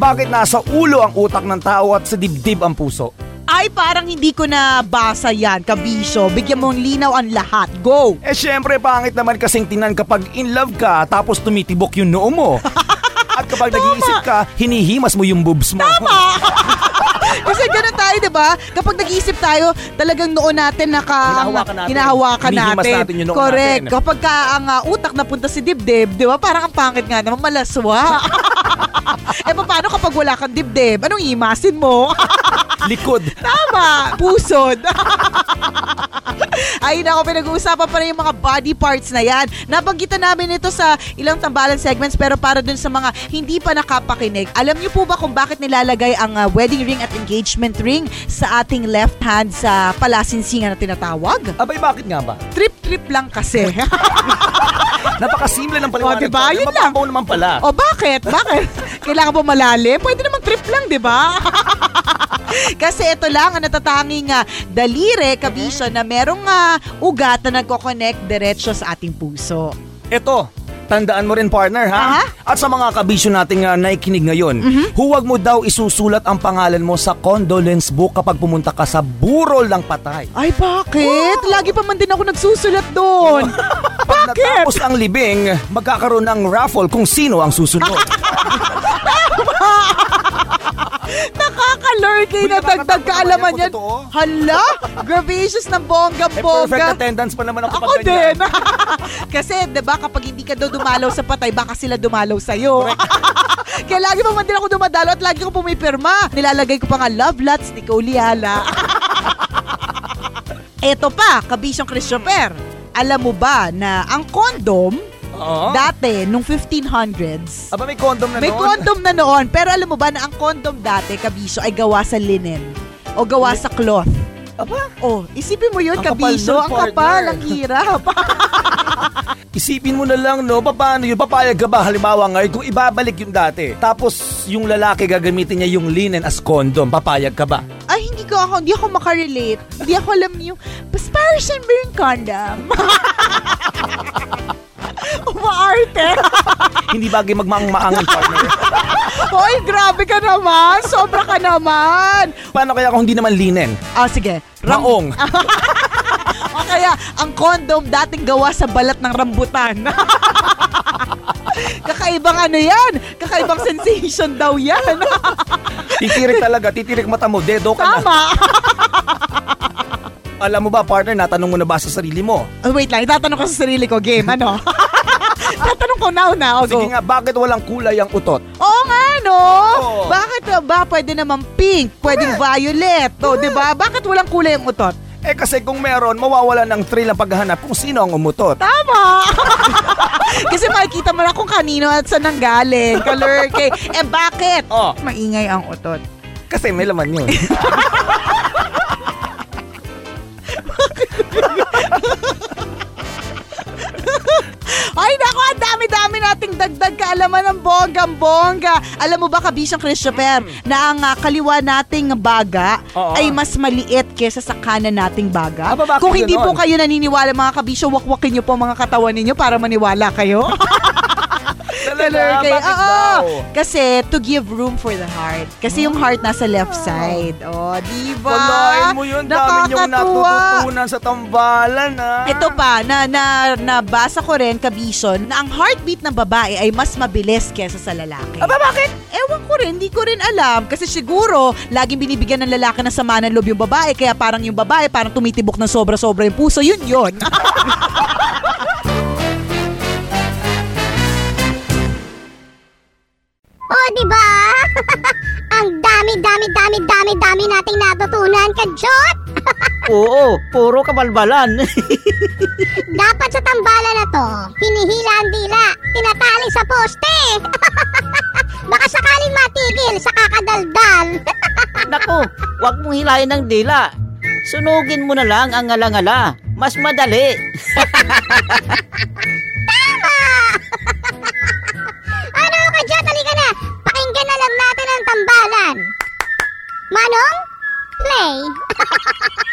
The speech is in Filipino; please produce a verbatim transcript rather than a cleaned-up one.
bakit nasa ulo ang utak ng tao at sa dibdib ang puso? Ay, parang hindi ko na basa yan, kabisyo. Bigyan mong linaw ang lahat. Go! Eh syempre, pangit naman kasing tingnan kapag in love ka tapos tumitibok yung noo mo. At kapag nag-iisip ka, hinihimas mo yung boobs mo. Tama! Kasi ganun tayo, di ba? Kapag nag-iisip tayo, talagang noon natin naka... Hinahawakan natin. Hinahawakan Hinihimas natin. natin yung noon Correct. natin. Kapag ka ang uh, utak napunta si dibdib, di ba? Parang ang pangit nga naman, malaswa. Eh, paano kapag wala kang dibdib? Anong imasin mo? Likod. Tama! Pusod. Ay, nako, pinag-uusapan pa rin yung mga body parts na yan. Nabanggitan namin ito sa ilang tambalan segments, pero para dun sa mga hindi pa nakapakinig, alam niyo po ba kung bakit nilalagay ang uh, wedding ring at engagement ring sa ating left hand sa palasinsingan na tinatawag? Abay, bakit nga ba? Trip-trip lang kasi. Napakasimple ng paliwanag. O, diba? Yun lang. Mababaw naman pala. O, bakit? Bakit? Kailangan po malalim? Pwede namang trip lang, di ba? Kasi ito lang ang natatanging uh, daliri, kabisyo, na merong uh, ugat na nagko-connect diretso sa ating puso. Ito, tandaan mo rin, partner, ha? Aha. At sa mga kabisyo nating uh, naikinig ngayon, Mhm. huwag mo daw isusulat ang pangalan mo sa condolence book kapag pumunta ka sa burol ng patay. Ay, bakit? Lagi pa man din ako nagsusulat doon. Pag Bakit? natapos ang libing, magkakaroon ng raffle kung sino ang susunod. Nakaka-lurky na dagdag kaalaman yan. Hala, gravacious ng Eh, perfect bonggang-bongga. attendance pa naman ako, Ako pag ganyan. din. Kasi, di ba, kapag hindi ka daw dumalaw sa patay, baka sila dumalaw sa'yo. Kaya lagi pa man din ako dumadalo at lagi ko pumipirma. Nilalagay ko pa nga love lots ni Kauliala. Eto pa, kabisyong Christopher. Alam mo ba na ang condom, Oo. dati, nung fifteen hundreds, Aba, may condom na may noon. condom na noon. Pero alam mo ba na ang condom dati, kabisyo, ay gawa sa linen o gawa sa cloth. Aba, Oh, isipin mo yun, Ang kapal kabisyo. nun, Ang kapal, partner. ang hirap. isipin mo na lang, no? Paano yun? Papayag ka ba? Halimbawa ngayon, kung ibabalik yung dati, tapos yung lalaki gagamitin niya yung linen as condom, papayag ka ba? Ay, hindi ko ako, hindi ako makarelate. Hindi ako alam yung, mas parang siya ba yung condom? Umaarte. Hindi bagay magmaang-maangan, partner. Hoy, grabe ka naman. Sobra ka naman. Paano kaya kung hindi naman linen? Ah, sige. Ram- Maong. O kaya, ang condom dating gawa sa balat ng rambutan. Kakaibang ano yan? Kakaibang sensation daw yan. Titirik talaga, titirik mata mo, dedo ka na. Tama. Alam mo ba, partner, natanong mo na ba sa sarili mo? Oh, wait lang, itatanong ko sa sarili ko, game, ano? Tatanong ko now na, o go. Sige nga, bakit walang kulay ang utot? Oo nga, no? Oo. Bakit ba? Pwede naman pink, pwedeng violet, o, di ba? Bakit walang kulay ang utot? Eh kasi kung meron, mawawala ng thrill ang paghahanap kung sino ang umutot. Tama! Kasi makikita mo na kung kanino at saan nanggaling. Kalurke. Eh bakit? Oh. Maingay ang utot. Kasi may laman yun. Ay nako, ang dami-dami nating dagdag kaalaman ng bonggang-bongga. Alam mo ba, kabisyang Christopher, na ang uh, kaliwa nating baga Oo. ay mas maliit kesa sa kanan nating baga? Aba, bakit Kung hindi ganon? po kayo naniniwala, mga kabisyo, wakwakin nyo po mga katawan ninyo para maniwala kayo. Talaga, Kalurke. bakit Oo. daw? Kasi to give room for the heart. Kasi yung heart nasa left side. Oh, di ba? Walain mo yun, dami niyong Nakakatuwa. natututunan sa tambalan, ha? Ito pa, na, na nabasa ko rin, kabisyon, na ang heartbeat ng babae ay mas mabilis kesa sa lalaki. Aba, bakit? Ewan ko rin, hindi ko rin alam. Kasi siguro, laging binibigyan ng lalaki ng sama ng loob yung babae, kaya parang yung babae, parang tumitibok ng sobra-sobra yung puso. Yun yun. Oh, di ba? Ang dami, dami, dami, dami, dami nating natutunan, Kajot! Oo, puro kabalbalan. Dapat sa tambalan na to, hinihila ang dila, tinatali sa poste. Baka sakaling matigil sa kakadaldal. Naku, wag mong hilahin ng dila. Sunugin mo na lang ang ngala-ngala. Mas madali. Tama! Ano, Kajot, halika na. Pakinggan na lang natin ang tambalan. Manong, play.